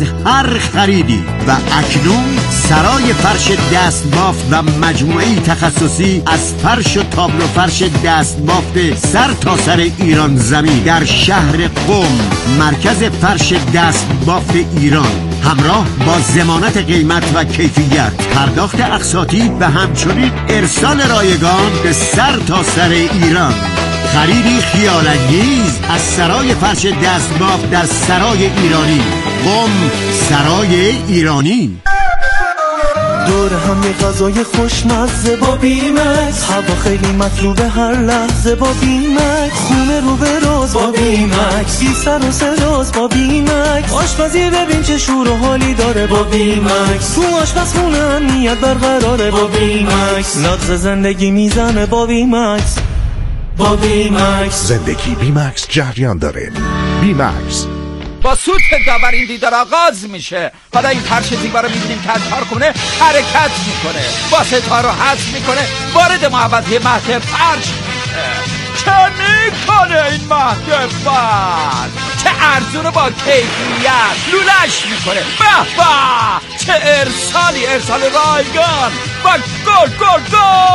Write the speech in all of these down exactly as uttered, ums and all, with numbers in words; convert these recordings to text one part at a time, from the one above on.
از هر خریدی. و اکنون سرای فرش دستبافت و مجموعه تخصصی از فرش و تابلو فرش دستبافت سر تا سر ایران زمین در شهر قم، مرکز فرش دستبافت ایران، همراه با ضمانت قیمت و کیفیت، پرداخت اقساطی و همچنین ارسال رایگان به سر تا سر ایران. خریدی خیال‌انگیز از سرای فرش دستبافت در سرای ایرانی. قم، سرای ایرانی. دور هم یه غذای خوشمزه با بیمکس، هوا خیلی مطلوبه هر لحظه با بیمکس، خونه رو به راز با بیمکس، بی سر و صداست با بیمکس، آشپزی ببین چه شور و حالی داره با بیمکس، تو آشپزخونه امنیت برقراره با بیمکس، نغز زندگی میزنه با بیمکس. با بیمکس زندگی بیمکس جریان داره. بیمکس با سوت داور این دیدار آغاز میشه. حالا این فرش زیبا رو میبینیم که از کارخونه حرکت میکنه، با ستاره رو حذف میکنه، وارد محوطه مهد فرش میشه. چه میکنه این مهد فرش؟ چه ارزونه با کیفیت لولش میکنه. به به چه ارسالی، ارسال رایگان و گل گل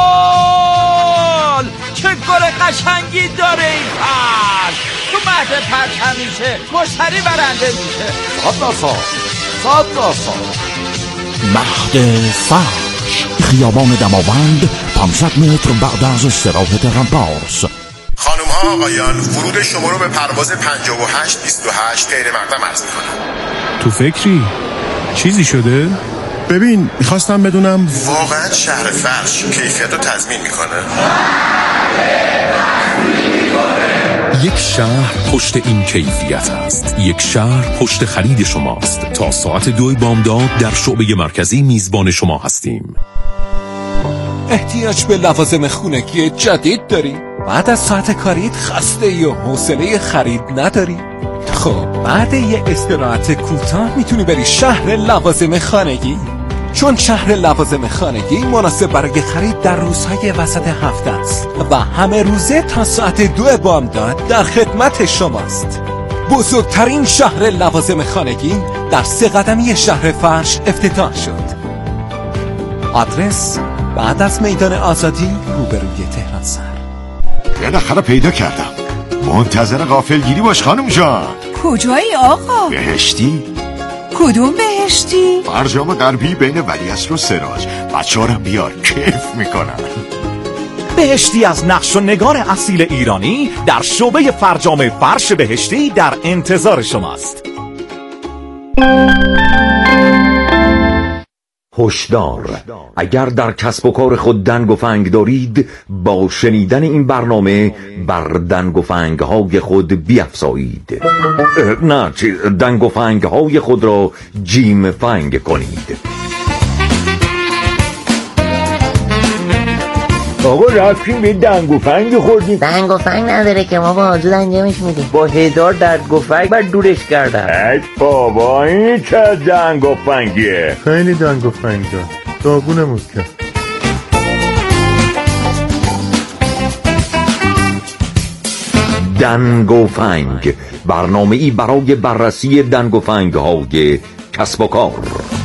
گل. چه گل قشنگی داره این فرش. تو مهد فرش همیشه مشتری برنده میشه. صد درصد صد درصد. مهد فرش، خیابان دماوند، پانصد متر بعد از استراحت رمپارس. خانم ها آقایان، ورود شما رو به پرواز پنجاه و هشت بیست و هشت غیر مقدم عرض میکنم. تو فکری؟ چیزی شده؟ ببین میخواستم بدونم واقعا شهر فرش کیفیت رو تضمین میکنه؟ یک شهر پشت این کیفیت است. یک شهر پشت خرید شماست. تا ساعت دو بامداد در شعبه مرکزی میزبان شما هستیم. احتیاج به لوازم خونگی جدید داری؟ بعد از ساعت کاریت خسته یا حوصله خرید نداری؟ خب بعد یه استراحت کوتاه میتونی بری شهر لوازم خانگی، چون شهر لوازم خانگی مناسب برای خرید در روزهای وسط هفته است و همه روزه تا ساعت دو بامداد در خدمت شماست. بزرگترین شهر لوازم خانگی در سه قدمی شهر فرش افتتاح شد. آدرس بعد از میدان آزادی روبروی تهران سر. بالاخره پیدا کردم. منتظر غافلگیری باش خانم جان. کجایی آقا؟ بهشتی؟ کدوم بهشتی؟ فرجام غربی بین ولیعصر و سراج. بچه‌هارم بیار کیف میکنن. بهشتی از نقش و نگار اصیل ایرانی در شعبه فرجام فرش بهشتی در انتظار شماست. هشدار: اگر در کسب و کار خود دنگ و فنگ دارید، با شنیدن این برنامه بر دنگ و فنگ های خود بیفزایید. نه دنگ و فنگ های خود را جیم فنگ کنید. آقا رفتیم به دنگ و فنگ خوردیم. دنگ و فنگ نداره که ما با حضور انجامش میدیم. با هزار دنگ و فنگ بر دورش کردم. ای بابا این چه دنگ و فنگیه؟ خیلی دنگ و فنگ دار داغونمون کرد. دنگ و فنگ، برنامه‌ای برای بررسی دنگ و فنگ های کسب و کار.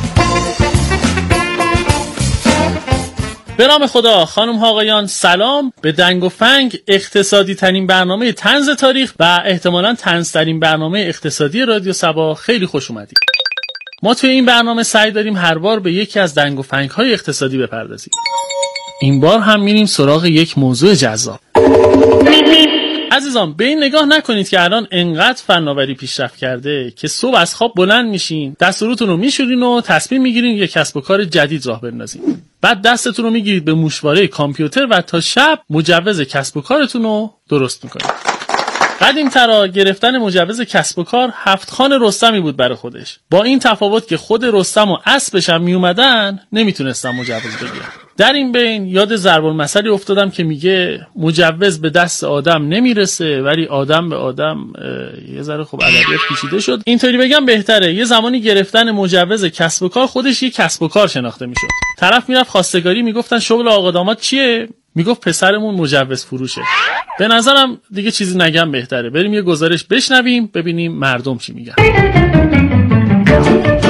به نام خدا. خانم ها آقایان سلام. به دنگ و فنگ، اقتصادی ترین برنامه طنز تاریخ و احتمالاً طنز ترین برنامه اقتصادی رادیو صبا خیلی خوش اومدید. ما توی این برنامه سعی داریم هر بار به یکی از دنگ و فنگ های اقتصادی بپردازیم. این بار هم میریم سراغ یک موضوع جذاب. عزیزان به این نگاه نکنید که الان انقدر فناوری پیشرفت کرده که صبح از خواب بلند میشین، دستورتون رو میشورین و تصمیم میگیرین یک کسب و کار جدید راه بندازین. بعد دستتون رو میگیرید به موشواره کامپیوتر و تا شب مجوز کسب و کارتون رو درست میکنید. قدیم‌ترا گرفتن مجوز کسب و کار هفت خان رستمی بود برای خودش. با این تفاوت که خود رستم و اسبش هم میومدن نمیتونستن مجوز بگیرن. در این بین یاد ضرب المثلی افتادم که میگه مجوز به دست آدم نمیرسه ولی آدم به آدم. یه ذره خب ادبیات پیچیده شد. اینطوری بگم بهتره. یه زمانی گرفتن مجوز کسب و کار خودش یه کسب و کار شناخته میشد. طرف میرفت خواستگاری، میگفتن شغل آقا داماد چیه؟ میگفت پسرمون مجوز فروشه. به نظرم دیگه چیزی نگم بهتره. بریم یه گزارش بشنویم ببینیم مردم چی میگن.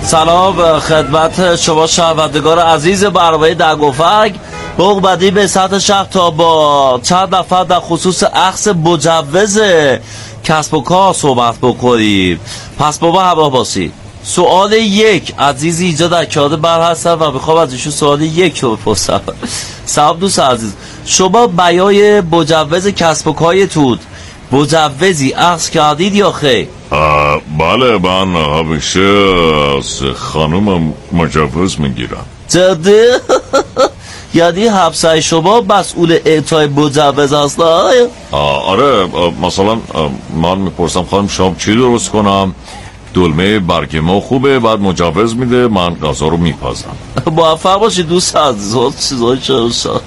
سلام خدمت شما شنوندگان عزیز برنامه دنگ و فنگ. بغبدی به سطح شهر تا با چند نفر در خصوص اخذ مجوز کسب و کار صحبت بکنیم. پس با ما همراه باشید. سوال یک، عزیزی اینجا در کاد بر هستن و میخوام از ایشون سوال یک رو بپرسم. سلام دوست عزیز، شما برای مجوز کسب و کارتون مجوزی اخذ کردید یا خیر؟ بله، من همیشه از خانومم مجوز میگیرم. جدی؟ یعنی همسایه شما مسئول اعطای مجوز هست؟ آره، مثلا من میپرسم خانم شام چی درست کنم، دلمه برگ ما خوبه، بعد مجوز میده، من غذا رو میپزم. موفق باشی دوست عزیز. چیزای چرا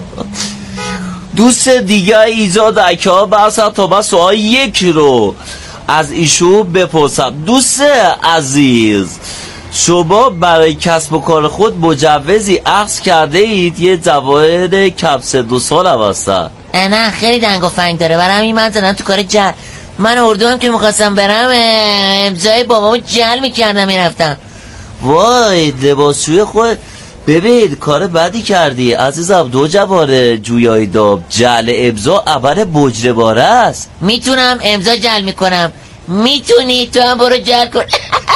دوست دیگه ایجا در که ها برسن تا من سوال یک رو از ایشون بپرسم. دوست عزیز، شما برای کسب و کار خود مجوزی اخذ کرده اید؟ یه جوان کم سن دو سال هم هستن. نه خیلی دنگ و فنگ داره، برای همین من زدم تو کار جل. من اردو هم که میخواستم برم امضای بابامو جل میکردم میرفتم. وای لباسشوی خود، ببین کار بدی کردی عزیزم. دو جواره جویای داب جل امضا عبر بجرباره است. میتونم امضا جل میکنم، میتونی تو هم برو جل کن.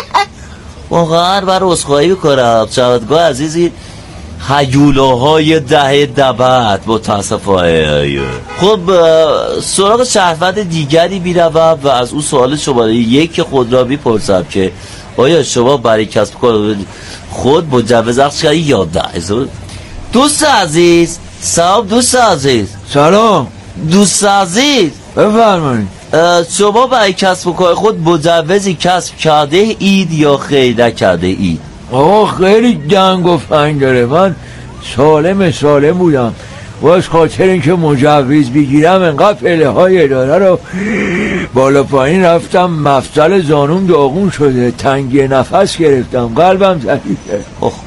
واقعا برای اسخایی بکنم شنوندگان عزیزی، هیولاهای ده دبت متاسفانه. خب سراغ شهروند دیگری میروم و از اون سوال شماره یک خود را میپرسم که آیا شما برای کسب کار خود مجوز اخذ کردی یا نه؟ دوست عزیز سلام. دوست عزیز سلام. دوست عزیز بفرمایید، شما برای کسب کار خود مجوزی کسب کرده اید یا خیر نکرده اید؟ آقا خیلی دنگ و فنگ داره. من سالم سالم بودم و از خاطر اینکه مجوز بگیرم انقدر پله های اداره رو بالا پایین رفتم، مفصل زانوم داغون شده، تنگی نفس گرفتم، قلبم ضعیفه.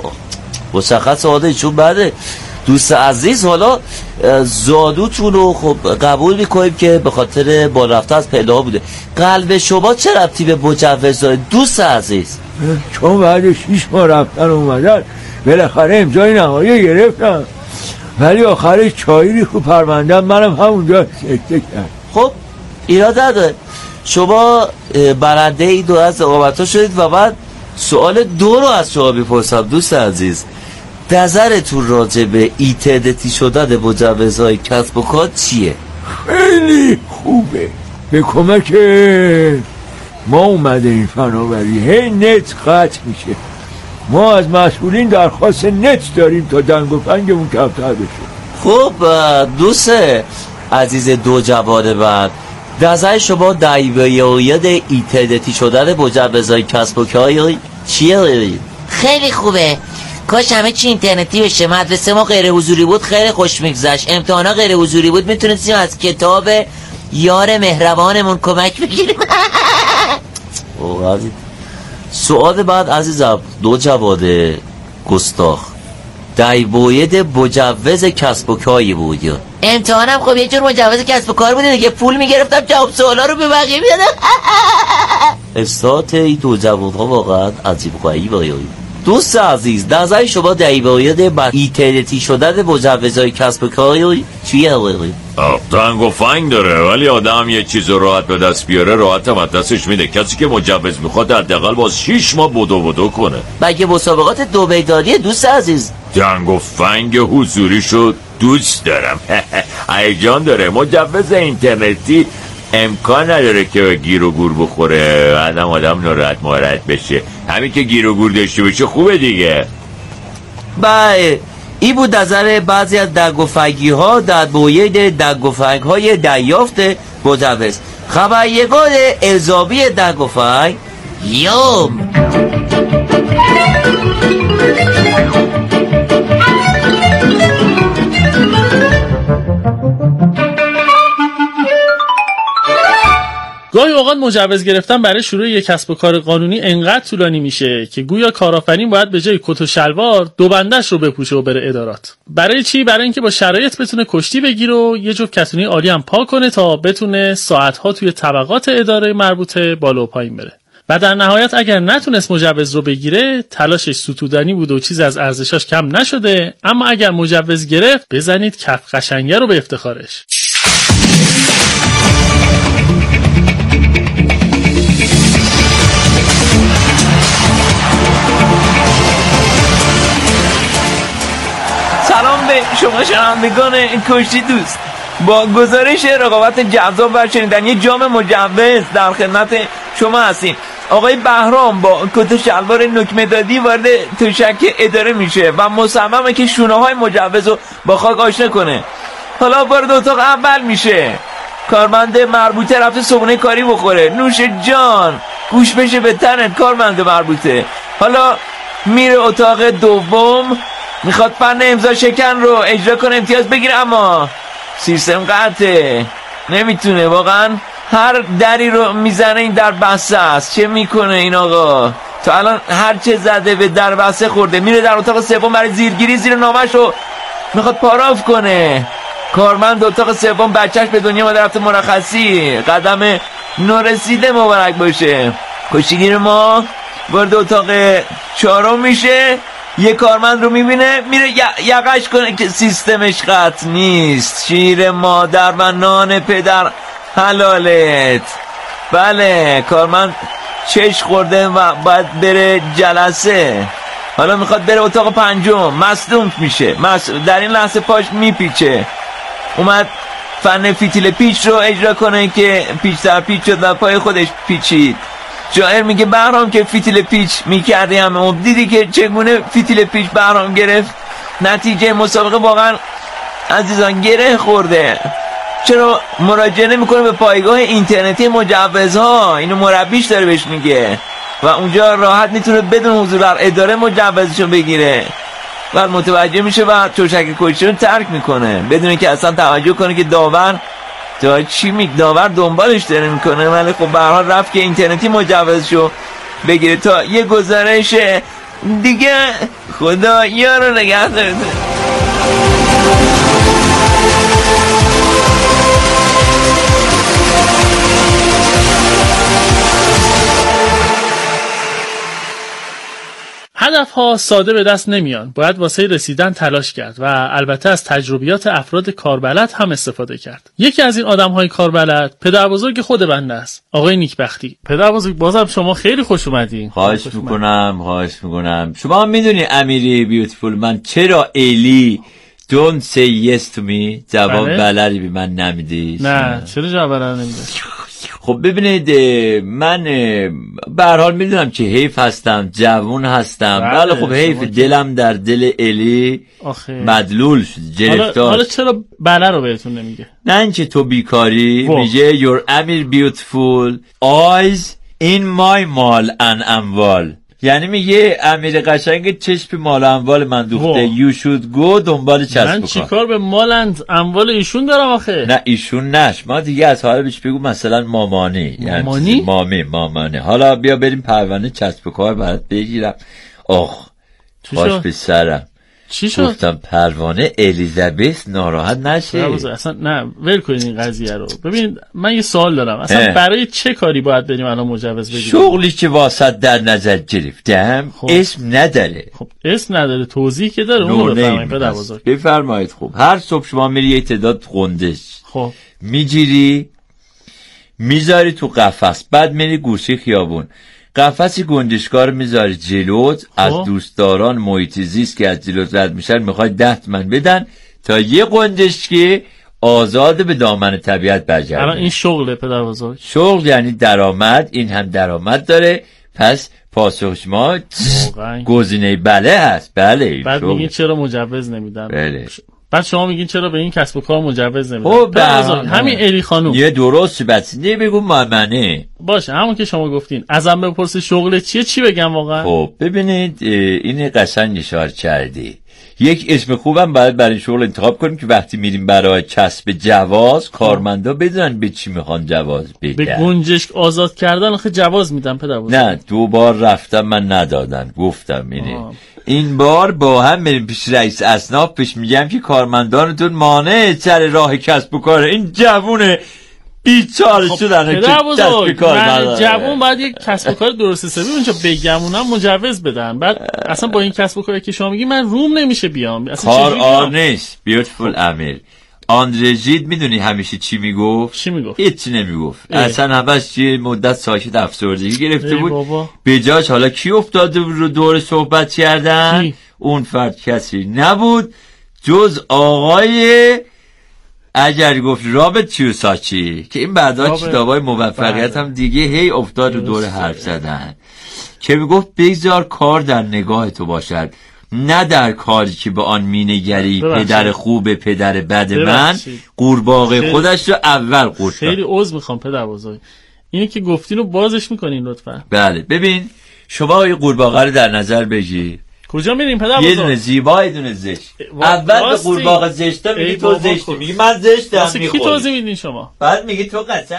مشخص آده چون بعده. دوست عزیز حالا زادوتون رو خب قبول میکنیم که به خاطر بالا رفته از پله ها بوده. قلب شما چه ربطی به مجوز داره دوست عزیز؟ چون بعد شیش ماه رفتن اومدن بالاخره امضای نهایی گرفتم، ولی آخرش چایی ریخت پروندم، منم همونجا سکته کرد. خب ایراد نداره، شما برنده این دو از اقامت ها شدید و بعد سوال دو رو از شما بپرسم. دوست عزیز نظرتون راجع به اینترنتی شدن مجوزهای کسب و کار چیه؟ خیلی خوبه، به کمک ما اومده این فناوری، هی نت قطع میشه، ما از مسئولین درخواست نت داریم تا دنگ و فنگمون کمتر بشه. خب دوست عزیز دو جوان بعد نظر شما در مورد اینترنتی شدن مجوزهای کسب و کار چیه؟ خیلی خوبه، کاش همه چی اینترنتی بشه. مدرسه ما غیر حضوری بود، خیلی خوش میگذشت. امتحانا غیر حضوری بود، میتونستیم از کتاب یار مهربانمون کمک بگیریم. سوال بعد عزیزم دو جواد گستاخ در مورد مجوز کسب و کاری بود. یا امتحانم خب یه جور مجوز کسب و کار بود دیگه، پول میگرفتم جواب سوالا رو به بقیه میدادم. افتات این دو جواب ها واقعا عجیب غریبه. دوست عزیز نظر شما در مورد اینترنتی شدن مجوزهای کسب و کار چیه؟ دنگ و فنگ داره، ولی آدم یه چیز راحت به دست بیاره راحت هم دستش میده. کسی که مجوز میخواد حداقل باز شیش ماه بدو بدو کنه. مگه مسابقات دو میدانی دوست عزیز؟ دنگ و فنگ حضوری شد دوست دارم. هیجان داره. مجوز اینترنتی امکان نداره که گیر و گور بخوره، آدم آدم ناراحت ماراحت بشه. همین که گیر و گور داشته باشه خوبه دیگه. بله این بود نظر بعضی از دنگ و فنگی ها در مورد دنگ و فنگ های دریافت مجوز. خبریگان الزامی دنگ و فنگ یوم. گاهی اوقات مجوز گرفتن برای شروع یک کسب و کار قانونی انقدر طولانی میشه که گویا کارآفرین باید به جای کت و شلوار دو بندش رو بپوشه و بره ادارات. برای چی؟ برای اینکه با شرایط بتونه کشتی بگیره و یه جفت کتونی عالی هم پا کنه تا بتونه ساعت‌ها توی طبقات اداره مربوطه بالا و پایین بره. و در نهایت اگر نتونست مجوز رو بگیره تلاشش ستودنی بود و چیز از ارزشاش کم نشده، اما اگر مجوز گرفت بزنید کف قشنگه رو به افتخارش. سلام به شما شنوندگان کشتی دوست. با گزارش رقابت جذاب و شنیدنی جام مجوز در خدمت شما هستیم. آقای بهرام با کت و شلوار نوک مدادی وارد تشک اداره میشه و مصممه که شونه های مجوز رو با خاک آشنا کنه. حالا وارد اتاق اول میشه. کارمند مربوطه رفته صبحونه کاری بخوره. نوش جان، گوش بشه به تنت کارمند مربوطه. حالا میره اتاق دوم، میخواد فن امضا شکن رو اجرا کنه امتیاز بگیره، اما سیستم قطعه، نمیتونه. واقعا هر دری رو میزنه این در بسته است. چه میکنه این آقا؟ تا الان هر چه زده به در بسته خورده. میره در اتاق سوم برای زیرگیری زیر نامش رو میخواد پاراف کنه. کارمند اتاق سوم بچهش به دنیا ما رفته مرخصی، قدم نورسیده مبارک باشه. کشتیگیر ما وارد اتاق چهارم میشه، یه کارمند رو میبینه، میره یقش کنه که سیستمش قطع نیست. شیر مادر و نان پدر حلالت. بله، کارمند چش خورده و باید بره جلسه. حالا میخواد بره اتاق پنجم، مصدوم میشه. مص... در این لحظه پاش میپیچه. اومد فن فیتیل پیچ رو اجرا کنه که پیچ در پیچ شد و پای خودش پیچید. جائر میگه بهرام که فیتیل پیچ میکردی همه دیدی که چگونه فیتیل پیچ بهرام گرفت. نتیجه مسابقه واقعا عزیزان گره خورده. چرا مراجعه نمیکنه به پایگاه اینترنتی مجوزها؟ اینو مربیش داره بهش میگه و اونجا راحت میتونه بدون حضور در اداره مجوزشو بگیره. و متوجه میشه و تشک کشتی رو ترک میکنه بدون که اصلا توجه کنه که داور تا چی میگه. داور دنبالش داره میکنه، ولی خب به هر حال رفت که اینترنتی مجوزشو بگیره. تا یه گزارش دیگه، خدا یارو نگه داره. هدفها ساده به دست نمیان، باید واسه رسیدن تلاش کرد و البته از تجربیات افراد کاربلد هم استفاده کرد. یکی از این آدم‌های کاربلد پدربزرگ خود بنده است، آقای نیکبختی. پدربزرگ بازم شما خیلی خوش اومدین. خواهش میکنم خواهش میکنم شما هم میدونی امیری بیوتیفول من چرا الی don't say yes to me جواب بلری به من نمیدی؟ نه چرا جواب بلر نمیده؟ خب ببینید، من به هر حال میدونم که حیف هستم، جوون هستم، ولی خب حیف دلم در دل الی مدلول شد، گرفتار. حالا چرا بله رو بهتون نمیگه؟ نه اینکه تو بیکاری، میگه your امیر beautiful eyes in my مال and اموال. یعنی میگه امیر قشنگ چشم مال و اموال من دوخته. you should go دنبال چسب و کار. من چیکار به مال اموال ایشون دارم آخه؟ نه ایشون نش، ما دیگه از حالا بهش بگو مثلا مامانی. مامانی؟ یعنی مامی مامانه. حالا بیا بریم پروانه چسب و کار برات بگیرم. آخ باش به سرم. چی شد؟ گفتم پروانه الیزابت ناراحت نشه. اصلا نه ول کنید این قضیه رو. ببین من یه سوال دارم، اصلا اه. برای چه کاری باید بریم الان مجوز بگیریم؟ شغلی که واسط در نظر گرفتم خب. اسم نداره. خب اسم نداره، توضیح که داره. اون رو بفرمایید پدربزرگ. بفرمایید. خب هر صبح شما میری یه تعداد گندش خب میگیری میذاری تو قفس، بعد میری گوشه خیابون قفسی گنجشکار میذاری جلوت. از دوستداران محیط زیست که از جلوت رد میشن میخوای ده تومن بدن تا یه گنجشکی آزاد به دامن طبیعت برگرده. الان این شغله پدربزرگ؟ شغل یعنی درآمد، این هم درآمد داره. پس پاسخ شما گزینه بله هست. بله. بعد میگین چرا مجوز نمیدن؟ بله. بعد شما میگین چرا به این کسب و کار مجوز نمیدن؟ خب همین الی خانوم یه درست بس نه بگو مامنه باشه، همون که شما گفتین. ازم بپرس شغل چیه، چی بگم واقعا؟ خب ببینید، این قشنگ اشاره کردی. یک اسم خوبم باید برای شغل انتخاب کنیم که وقتی میریم برای کسب جواز کارمندا بدونن به چی میخوان جواز بگن. به گنجشک آزاد کردن آخه جواز میدن پدربزرگ؟ نه دو بار رفتم من ندادن. گفتم اینه آه. این بار با هم بریم پیش رئیس اصناف، پیش میگم که کارمندانتون مانع سر راه کسب و کار این جوونه بیچاره شدن که کسب و کار نداره. جوون باید یک کسب و کار درست حسابی اونجا بگمونم مجوز بدن. بعد اصلا با این کسب و کاری که شما میگی من روم نمیشه بیام. اصلا کار آر نیست. بیوتیفول امیر. آندره ژید میدونی همیشه چی میگفت؟ چی میگفت؟ هیچی نمیگفت. اصلا همش یه مدت ساکت افسردگی گرفته بود. به جاش حالا کی افتاده رو دور صحبت کردن؟ کی؟ اون فرد کسی نبود جز آقای اگر گفت رابرت کیوساکی که این بعدا کتابای موفقیت هم دیگه هی افتاد رو دور حرف زدن که میگفت بگذار کار در نگاه تو باشد نه در کاری که به آن مینگری. پدر خوب پدر بد من قورباغه خودش رو اول قورت. خیلی عذر میخوام پدر بزرگ، اینی که گفتین رو بازش میکنین لطفا. بله ببین شما یه قورباغه رو در نظر بگیر. کجا میریم پدر بزرگ؟ یه دونه زیبا یه دونه زشت. اول به قورباغه زشته میگی تو زشتی، میگی من زشتم میخوری. کی توضیح میدین شما؟ بعد میگی تو قصد.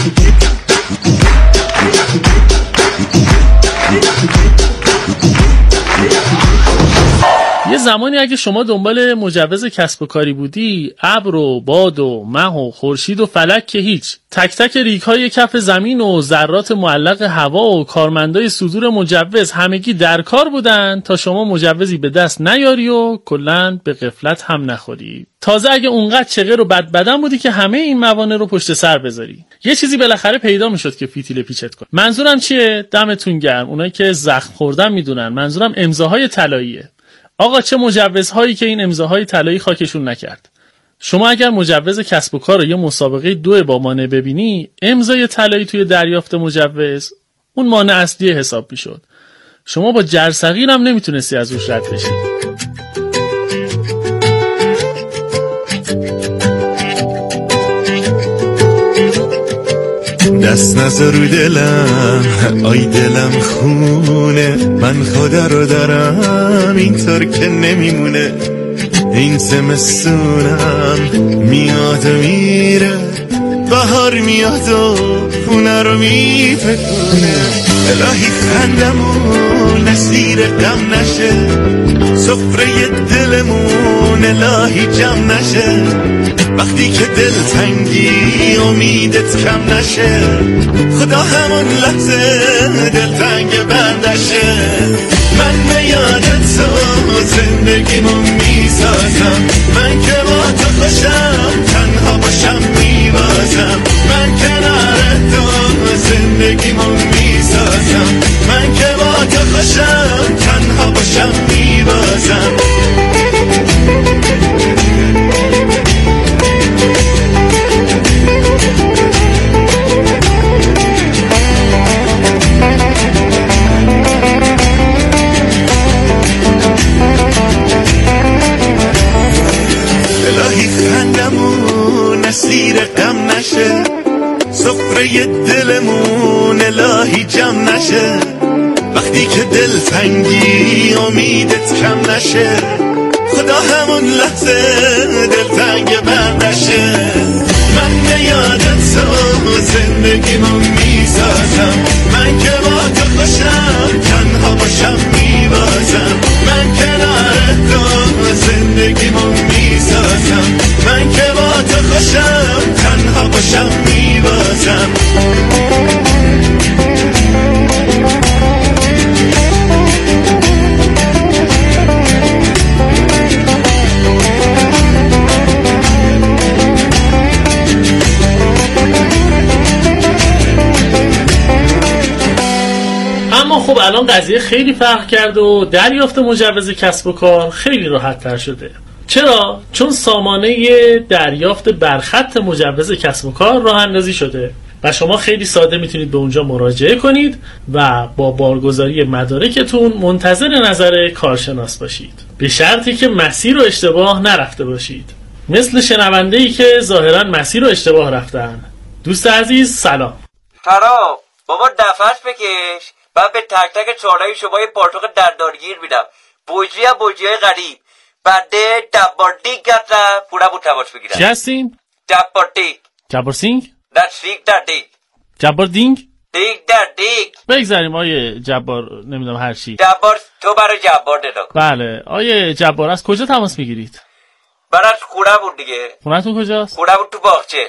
یه زمانی اگه شما دنبال مجوز کسب و کاری بودی، ابر و باد و مه و خورشید و فلک که هیچ، تک تک ریگ‌های کف زمین و ذرات معلق هوا و کارمندای صدور مجوز همگی در کار بودن تا شما مجوزی به دست نیاری و کلاً به غفلت هم نخوری. تازه اگه اونقدر چغر و بد بدن بودی که همه این موانع رو پشت سر بذاری، یه چیزی بالاخره پیدا میشد که فیتیل پیچت کنه. منظورم چیه؟ دمتون گرم اونایی که زخم خوردن میدونن. منظورم امضاهای طلاییه. آقا چه مجوزهایی که این امضاهای طلایی خاکشون نکرد. شما اگر مجوز کسب و کار رو یه مسابقه دو با مانع ببینی، امضای طلایی توی دریافت مجوز اون مانع اصلی حساب میشد. شما با جرثقیل هم نمیتونستی از روش رد بشی. دست نذار رو دلم، آی دلم خونه، من خدا رو دارم اینطور که نمیمونه. این زمستونم میاد و میره، بهار میاد و خونه رو میپکونه. الهی خندمون اسیر غم نشه، سفره دلمون الهی جمع نشه. وقتی که دل تنگی امیدت کم نشه، خدا همون لحظه دل تنگ بندشه. من به یاد تو زندگیمو میسازم، من که با تو خوشم تنها باشم میبازم. من کنار تو زندگیمو میسازم، من که با تو خوشم تنها باشم میبازم. الهی خندمون اسیر غم نشه، سفره دلمون الهی جمع نشه. وقتی که دل تنگی امیدت کم نشه، خدا همون لحظه دل تنگ بندشه. من به یاد تو زندگیمو میسازم، من که با تو خوشم تنها باشم میبازم. من کنار تو زندگیمو میسازم، من که با تو خوشم تنها باشم میبازم. اما خب الان قضیه خیلی فرق کرده و دریافت مجوز کسب و کار خیلی راحت تر شده. چرا؟ چون سامانه دریافت برخط مجوز کسب و کار راه اندازی شده و شما خیلی ساده میتونید به اونجا مراجعه کنید و با بارگذاری مدارکتون منتظر نظر کارشناس باشید، به شرطی که مسیر رو اشتباه نرفته باشید. مثل شنونده‌ای که ظاهراً مسیر رو اشتباه رفتن. دوست عزیز سلام. فرا بابا دفعش بکش، بعد به تک تک چهارهای شما یه پارتوق دردارگیر میدم. بوجی هم بوجی های غریب. بعده دبار دیگ گفتم پونه بود تماش بگیرم. چی هستیم؟ دبار دیگ. جبار سینگ؟ در سیگ در دیگ. جبار دینگ؟ دیگ در دیگ. بگذاریم آیه جبار نمیدونم هر چی. جبار تو برای جبار ندا. بله آیه جبار از کجا تماس میگیرید؟ برای خونه بود دیگه. خونه‌تون کجاست؟ خونه بود تو باغچه. واه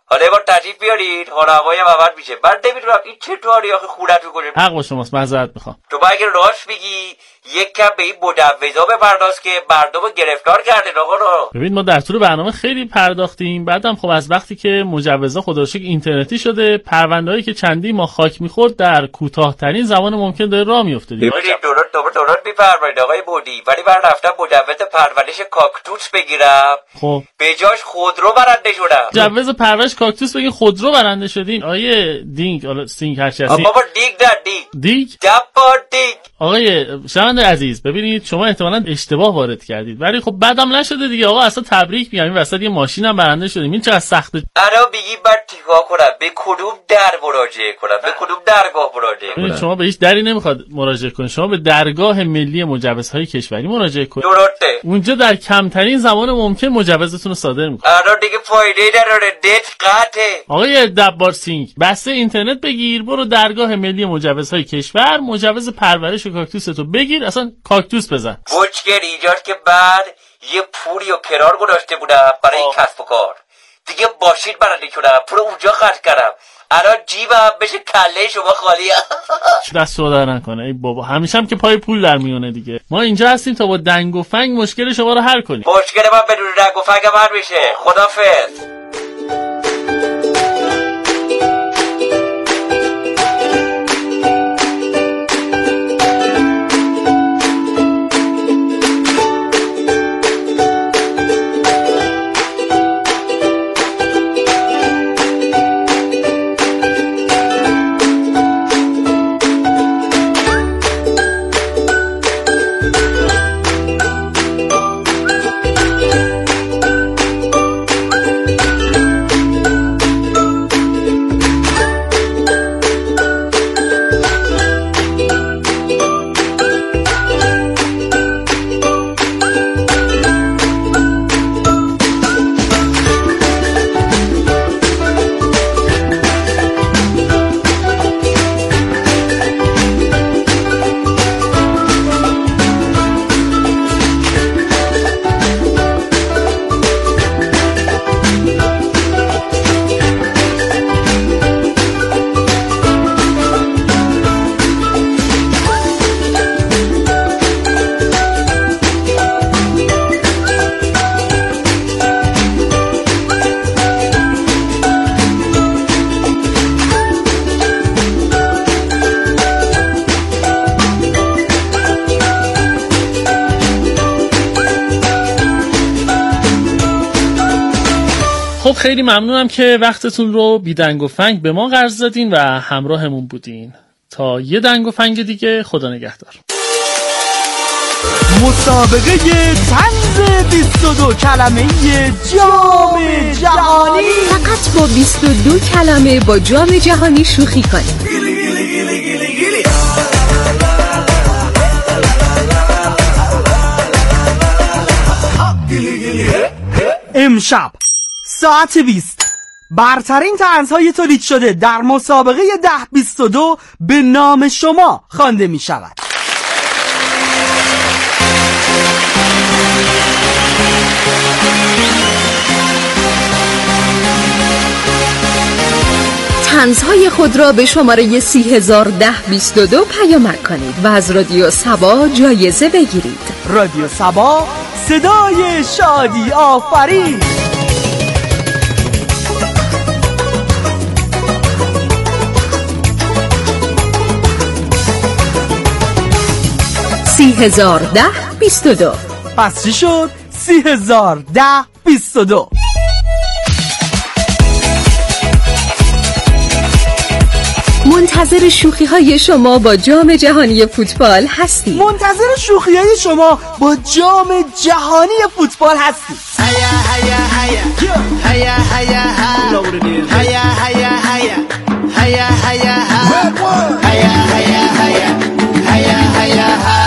حالا یه بار تشریف بیارید حالا هوایی هم عوض میشه. بعد نمیدونم این چه طوری آخه خونتون کنه. حق با شماست، معذرت میخوام. تو باید اگه راست بگی یک کم به این مجوزا بپرداز که مردم گرفتار کردن آقا رو. ببین ما در طول برنامه خیلی پرداختیم، بعدم خب از وقتی که مجوزا خدا رو شکر اینترنتی شده، پرونده‌ای که چندی ما خاک می‌خورد در کوتاه‌ترین زمان ممکن داره راه میفته. ببینید درست درست درست می‌فرمایید آقای بودی، ولی من رفتم مجوز پرورش کاکتوس بگیرم. خب به جاش خودرو برنده شدم. مجوز پرورش کاکتوس بگی خودرو برنده شدین؟ آیه دینگ حالا سینگ هر چی هستی. بابا دیگ نه دیگ. دیگ؟ دپا دیگ. آقای شنونده عزیز ببینید شما احتمالاً اشتباه وارد کردید، ولی خب بعدم نشده دیگه آقا، اصلا تبریک میگم، این وسط یه ماشین هم برنده شدیم. این چقدر سخته. الان بگی بعد چیکار کنم؟ به کدوم در مراجعه کنم؟ به کدوم درگاه مراجعه کنم؟ شما به هیچ دری نمیخواد مراجعه کنید، شما به درگاه ملی مجوزهای کشوری مراجعه کنید. درسته. اونجا در کمترین زمان ممکن مجوزتون رو صادر میکنه. الان دیگه فایده نداره، نت قطعه. آقای دبار سینگ بسته اینترنت بگیر، برو درگاه ملی مجوزهای کشور، مجوز پرورش کاکتوستو بگیر، اصلا کاکتوس بزن. مشکل ایجاد که بعد یه پولی و کنار گذاشته بودم برای این کسب و کار، دیگه باشید برنده شدم، پول اونجا خرج کردم، الان جیبم بشه کله شما خالیه. دست صدا نکنه ای بابا، همیشه هم که پای پول در میونه دیگه. ما اینجا هستیم تا با دنگ و فنگ مشکل شما رو حل کنیم. مشکل من بدون دنگ و فنگ هم حل میشه. خدافظ. خب خیلی ممنونم که وقتتون رو بی دنگ و فنگ به ما قرض دادین و همراهمون بودین. تا یه دنگ و فنگ دیگه، خدا نگهدار. مسابقه طنز بیست و دو کلمه جام جهانی. فقط با بیست و دو کلمه با جام جهانی شوخی کنید. امشب ساعت بیست برترین طنزهای تولید شده در مسابقه ده بیست و دو به نام شما خوانده می شود. طنزهای خود را به شماره سی هزار ده بیست و دو پیامک کنید و از رادیو سبا جایزه بگیرید. رادیو سبا، صدای شادی آفرین. سی هزار ده بیست و دو. پس چی شد؟ سی هزار ده بیست و دو. منتظر شوخی های شما با جام جهانی فوتبال هستیم. منتظر شوخی های شما با جام جهانی فوتبال هستیم. هیا هیا هیا هیا هیا هیا هیا هیا هیا هیا هیا هیا هیا هیا هیا هیا.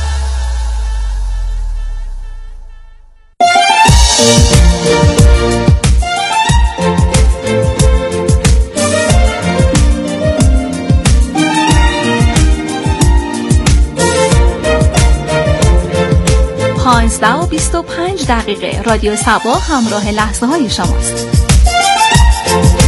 پانزده و بیست و پنج دقیقه رادیو سبا همراه لحظه های شماست.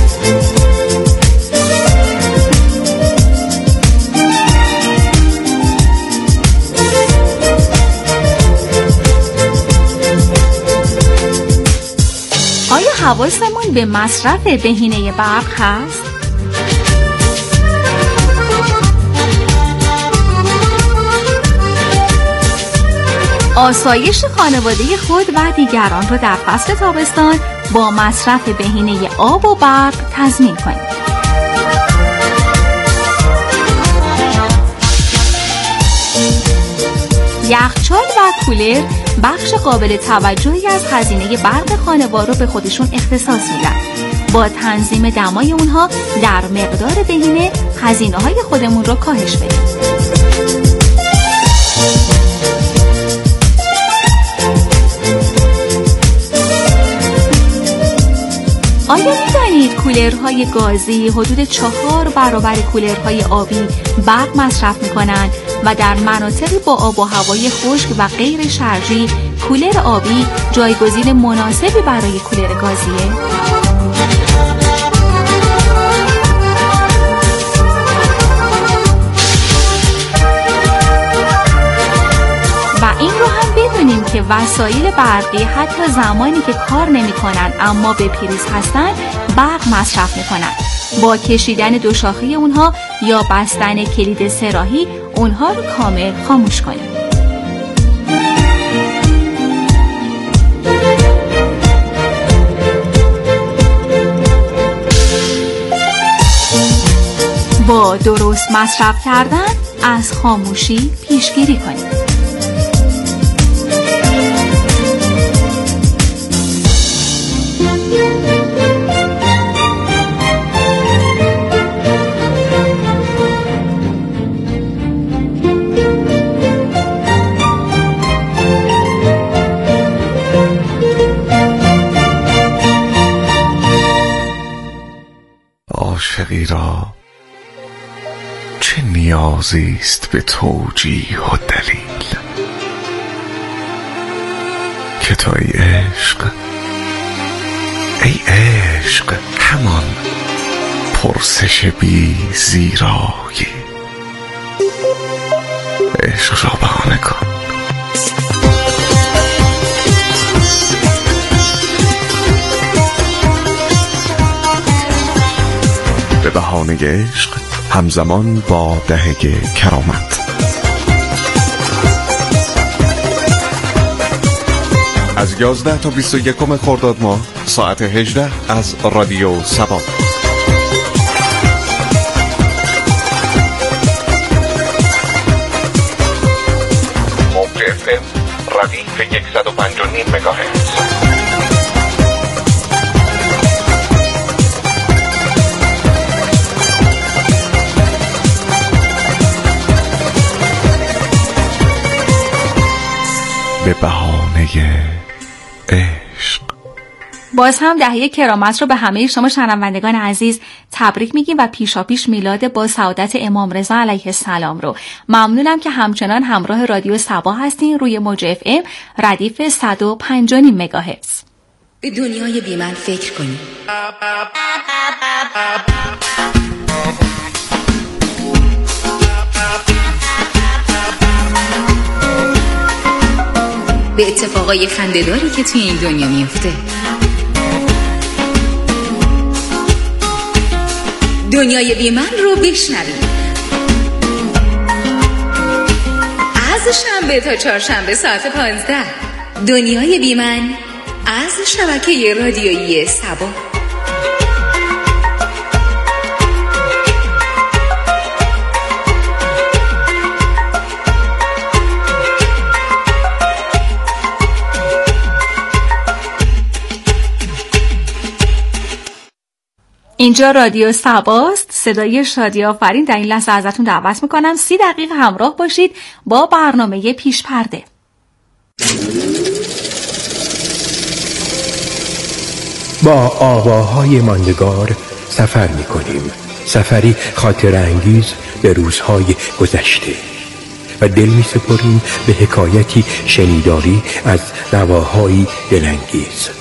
حواسمون به مصرف بهینه برق هست؟ آسایش خانواده خود و دیگران رو در فصل تابستان با مصرف بهینه آب و برق تضمین کنید. یخچال و کولر بخش قابل توجهی از هزینه برق خانوار رو به خودشون اختصاص میدن. با تنظیم دمای اونها در مقدار بهینه هزینه های خودمون رو کاهش بدیم. آیا می‌دانید کولرهای گازی حدود چهار برابر کولرهای آبی برق مصرف می‌کنند و در مناطقی با آب و هوای خشک و غیر شرجی کولر آبی جایگزین مناسبی برای کولر گازیه؟ و این رو هم بدونیم که وسایل برقی حتی زمانی که کار نمی کنن اما به پریز هستن برق مصرف می کنن. با کشیدن دو شاخه اونها یا بستن کلید سراحی اونها رو کامل خاموش کنیم. با درست مصرف کردن از خاموشی پیشگیری کنیم. عاشقی را چه نیازی است به توجیه و دلیل که تو ای عشق ای عشق همان پرسش بی زیرایی عشق را بهانه کن. به بهانه عشق همزمان با دهه کرامت. از یازده تا بیست و یکم خرداد ماه ساعت هجده از رادیو سبا. موج اف ام ردیف صد و پنج و نیم مگاهرتز. به بهانه عشق. باز هم دهه کرامت رو به همه شما شنوندگان عزیز تبریک میگیم و پیشاپیش میلاد با سعادت امام رضا علیه السلام رو. ممنونم که همچنان همراه رادیو سبا هستین روی موج اف ام ردیف صد و پنج و نیم مگاهرتز. به دنیای بی‌من فکر کنید. به اتفاقای خنده‌داری که توی این دنیا میفته. دنیای بی‌من رو بشنوید. از شنبه تا چهارشنبه ساعت پانزده. دنیای بی‌من از شبکه رادیویی سبا. اینجا رادیو سباست، صدای شادی آفرین. در این لحظه ازتون دعوت میکنم سی دقیقه همراه باشید با برنامه پیش پرده. با آواهای ماندگار سفر میکنیم، سفری خاطر انگیز به روزهای گذشته و دل میسپریم به حکایتی شنیداری از نواهای دلانگیز.